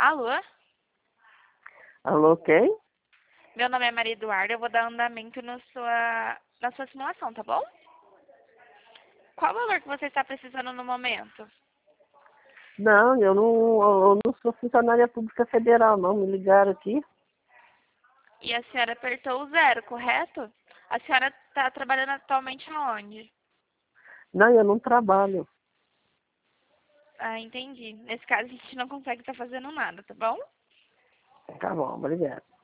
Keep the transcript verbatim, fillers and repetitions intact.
Alô? Alô, quem? Meu nome é Maria Eduarda, eu vou dar andamento no sua, na sua simulação, tá bom? Qual o valor que você está precisando no momento? Não, eu não, eu não sou funcionária pública federal, não. Me ligaram aqui. E a senhora apertou o zero, correto? A senhora está trabalhando atualmente aonde? Não, eu não trabalho. Ah, entendi. Nesse caso, a gente não consegue estar fazendo nada, tá bom? Tá bom, obrigado.